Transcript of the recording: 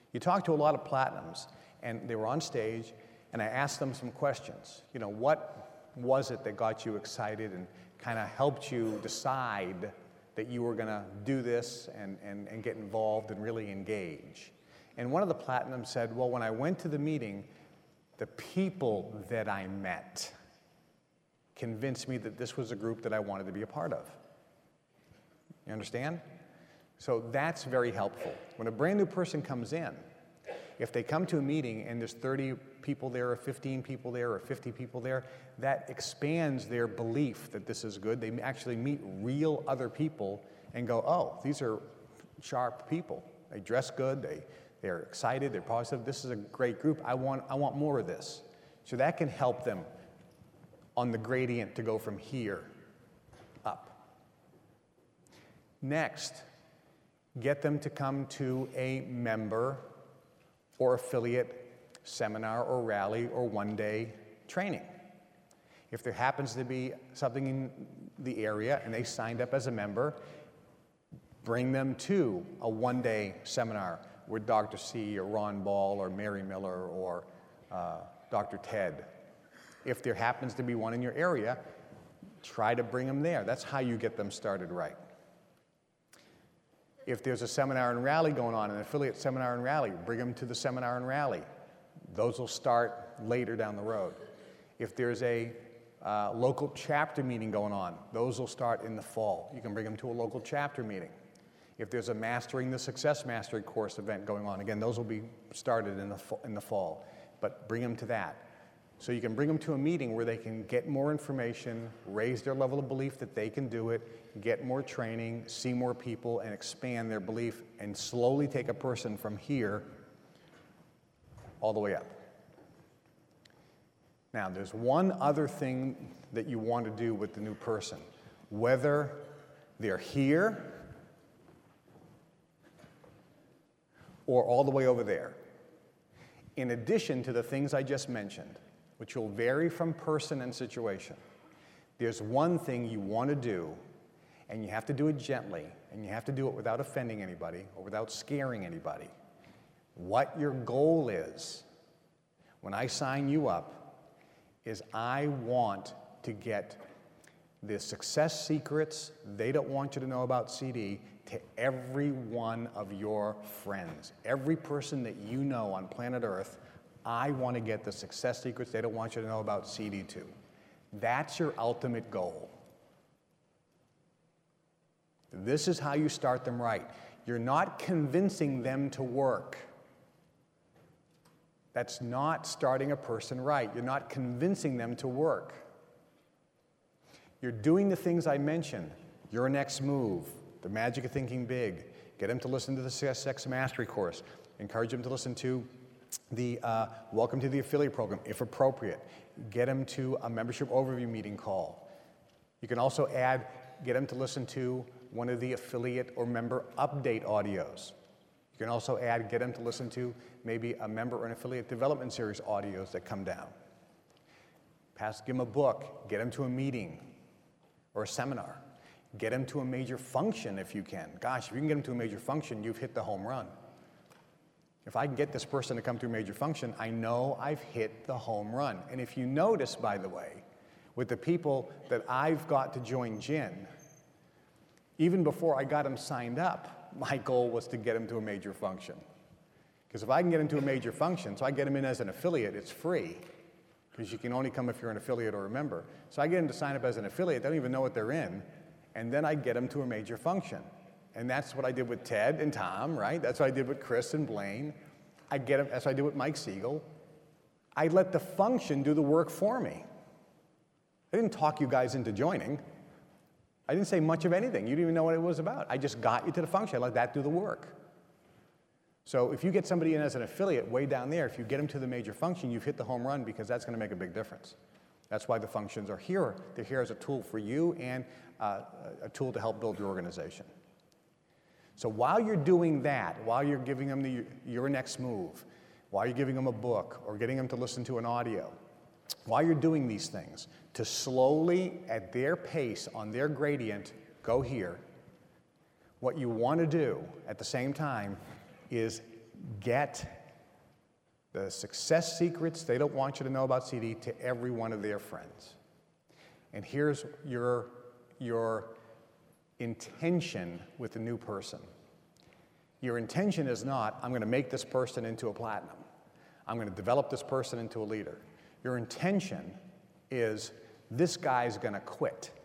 You talk to a lot of platinums, and they were on stage, and I asked them some questions. You know, what was it that got you excited and kind of helped you decide that you were going to do this and get involved and really engage? And one of the platinums said, well, when I went to the meeting, the people that I met convinced me that this was a group that I wanted to be a part of. You understand? So that's very helpful. When a brand new person comes in, if they come to a meeting and there's 30 people there or 15 people there or 50 people there, that expands their belief that this is good. They actually meet real other people and go, oh, these are sharp people. They dress good, they're excited, they're positive. This is a great group. I want more of this. So that can help them on the gradient to go from here up. Next, get them to come to a member or affiliate seminar or rally or one-day training. If there happens to be something in the area and they signed up as a member, bring them to a one-day seminar with Dr. C or Ron Ball or Mary Miller or Dr. Ted. If there happens to be one in your area, try to bring them there. That's how you get them started right. If there's a seminar and rally going on, an affiliate seminar and rally, bring them to the seminar and rally. Those will start later down the road. If there's a local chapter meeting going on, those will start in the fall. You can bring them to a local chapter meeting. If there's a Mastering the Success Mastery course event going on, again, those will be started in the fall, but bring them to that. So you can bring them to a meeting where they can get more information, raise their level of belief that they can do it, get more training, see more people, and expand their belief, and slowly take a person from here all the way up. Now, there's one other thing that you want to do with the new person, whether they're here or all the way over there. In addition to the things I just mentioned, which will vary from person and situation, there's one thing you want to do, and you have to do it gently, and you have to do it without offending anybody or without scaring anybody. What your goal is, when I sign you up, is I want to get the success secrets they don't want you to know about CD to every one of your friends. Every person that you know on planet Earth, I want to get the success secrets they don't want you to know about CD to. That's your ultimate goal. This is how you start them right. You're not convincing them to work. That's not starting a person right. You're not convincing them to work. You're doing the things I mentioned. Your next move, the magic of thinking big. Get them to listen to the Success Mastery course. Encourage them to listen to the Welcome to the Affiliate Program, if appropriate. Get them to a membership overview meeting call. You can also get them to listen to one of the affiliate or member update audios. You can also get them to listen to maybe a member or an affiliate development series audios that come down. Give them a book, get them to a meeting or a seminar. Get them to a major function if you can. Gosh, if you can get them to a major function, you've hit the home run. If I can get this person to come to a major function, I know I've hit the home run. And if you notice, by the way, with the people that I've got to join GIN, even before I got them signed up, my goal was to get them to a major function. Because if I can get them to a major function, so I get them in as an affiliate, it's free. Because you can only come if you're an affiliate or a member. So I get them to sign up as an affiliate, they don't even know what they're in, and then I get them to a major function. And that's what I did with Ted and Tom, right? That's what I did with Chris and Blaine. That's what I did with Mike Siegel. I let the function do the work for me. I didn't talk you guys into joining. I didn't say much of anything. You didn't even know what it was about. I just got you to the function. I let that do the work. So if you get somebody in as an affiliate way down there, if you get them to the major function, you've hit the home run because that's going to make a big difference. That's why the functions are here. They're here as a tool for you and a tool to help build your organization. So while you're doing that, while you're giving them your next move, while you're giving them a book or getting them to listen to an audio, while you're doing these things, to slowly, at their pace, on their gradient, go here, what you want to do at the same time is get the success secrets they don't want you to know about CD to every one of their friends. And here's your intention with the new person. Your intention is not, I'm going to make this person into a platinum. I'm going to develop this person into a leader. Your intention is, this guy's going to quit.